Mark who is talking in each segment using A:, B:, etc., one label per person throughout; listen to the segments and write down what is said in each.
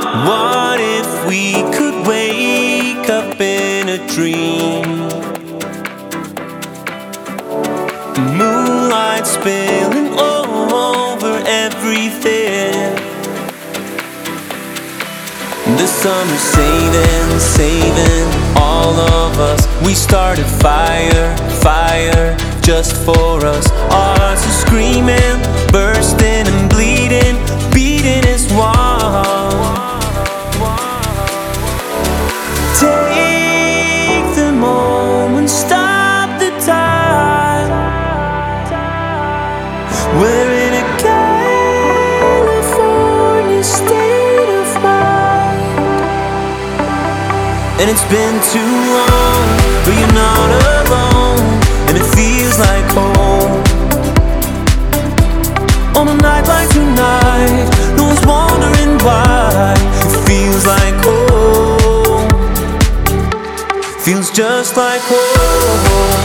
A: What if we could wake up in a dream? Moonlight spilling over everything. The summer saving all of us. We started fire just for us. Hearts are screaming, bursting and bleeding, beating as one. Take the moment, stop the time. We're in a California state of mind. And it's been too long, but you're not alone. And it feels like home. On a night like tonight, no one's wondering why. It feels like home. Feels just like home.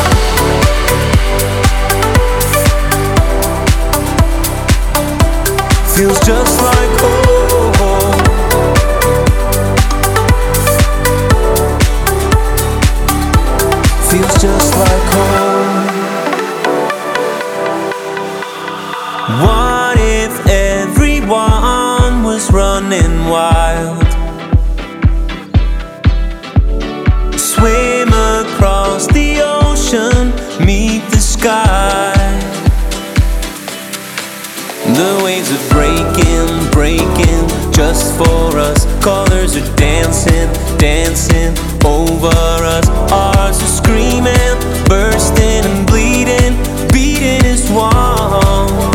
A: Feels just like home. Feels just like home. What if everyone was running wild? Swim across the ocean, meet the sky. The waves are breaking just for us. Colors are dancing over us. Hearts are screaming, bursting and bleeding, beating as one.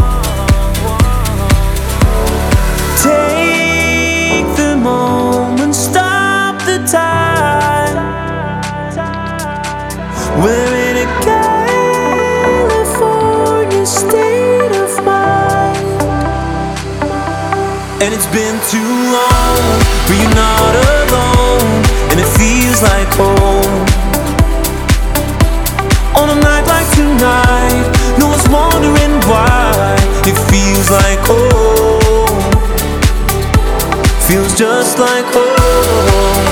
A: Take the moment, stop the time. We're in a California state of mind. And it's been too long, but you're not alone. And it feels like home. On a night like tonight, no one's wondering why. It feels like home. Feels just like home.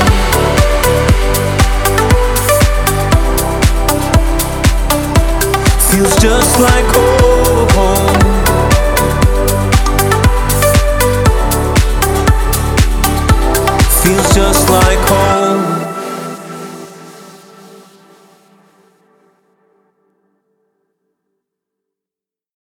A: Feels just like home. Feels just like home.